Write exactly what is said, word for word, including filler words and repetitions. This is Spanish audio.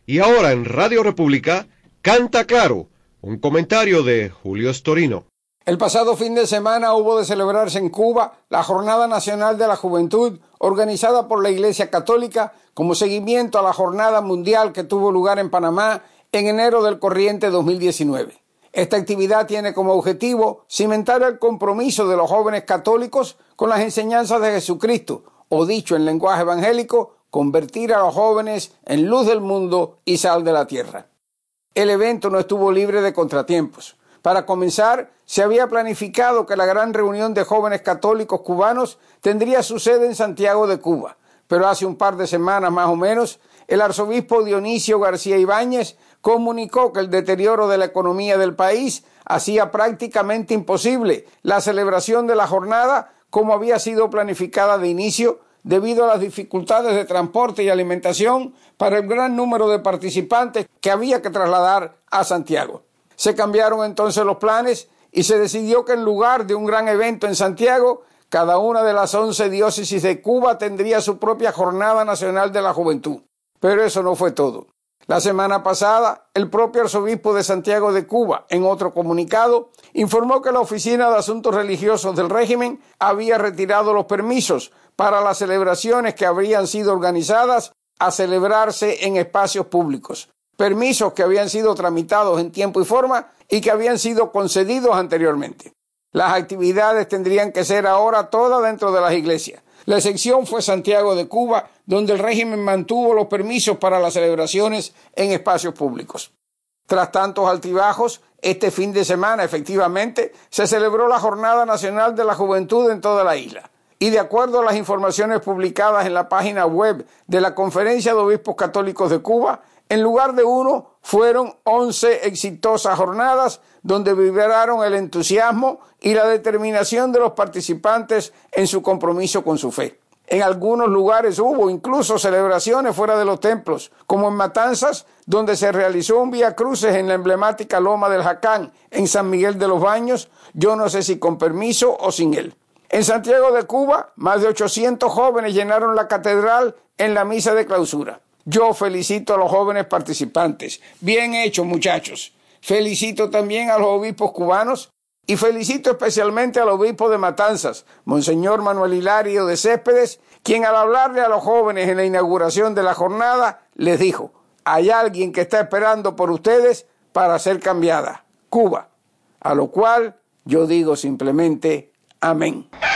Y ahora en Radio República, Canta Claro, un comentario de Julio Storino. El pasado fin de semana hubo de celebrarse en Cuba la Jornada Nacional de la Juventud, organizada por la Iglesia Católica como seguimiento a la Jornada Mundial que tuvo lugar en Panamá en enero del corriente dos mil diecinueve. Esta actividad tiene como objetivo cimentar el compromiso de los jóvenes católicos con las enseñanzas de Jesucristo, o dicho en lenguaje evangélico, convertir a los jóvenes en luz del mundo y sal de la tierra. El evento no estuvo libre de contratiempos. Para comenzar, se había planificado que la gran reunión de jóvenes católicos cubanos tendría su sede en Santiago de Cuba, pero hace un par de semanas más o menos, el arzobispo Dionisio García Ibáñez comunicó que el deterioro de la economía del país hacía prácticamente imposible la celebración de la jornada como había sido planificada de inicio, debido a las dificultades de transporte y alimentación para el gran número de participantes que había que trasladar a Santiago. Se cambiaron entonces los planes y se decidió que en lugar de un gran evento en Santiago, cada una de las once diócesis de Cuba tendría su propia Jornada Nacional de la Juventud. Pero eso no fue todo. La semana pasada, el propio arzobispo de Santiago de Cuba, en otro comunicado, informó que la Oficina de Asuntos Religiosos del régimen había retirado los permisos para las celebraciones que habrían sido organizadas a celebrarse en espacios públicos. Permisos que habían sido tramitados en tiempo y forma y que habían sido concedidos anteriormente. Las actividades tendrían que ser ahora todas dentro de las iglesias. La excepción fue Santiago de Cuba, donde el régimen mantuvo los permisos para las celebraciones en espacios públicos. Tras tantos altibajos, este fin de semana, efectivamente, se celebró la Jornada Nacional de la Juventud en toda la isla. Y de acuerdo a las informaciones publicadas en la página web de la Conferencia de Obispos Católicos de Cuba, en lugar de uno, fueron once exitosas jornadas donde vibraron el entusiasmo y la determinación de los participantes en su compromiso con su fe. En algunos lugares hubo incluso celebraciones fuera de los templos, como en Matanzas, donde se realizó un vía cruces en la emblemática Loma del Jacán, en San Miguel de los Baños, yo no sé si con permiso o sin él. En Santiago de Cuba, más de ochocientos jóvenes llenaron la catedral en la misa de clausura. Yo felicito a los jóvenes participantes. Bien hecho, muchachos. Felicito también a los obispos cubanos y felicito especialmente al obispo de Matanzas, Monseñor Manuel Hilario de Céspedes, quien al hablarle a los jóvenes en la inauguración de la jornada les dijo: hay alguien que está esperando por ustedes para ser cambiada, Cuba. A lo cual yo digo simplemente amén.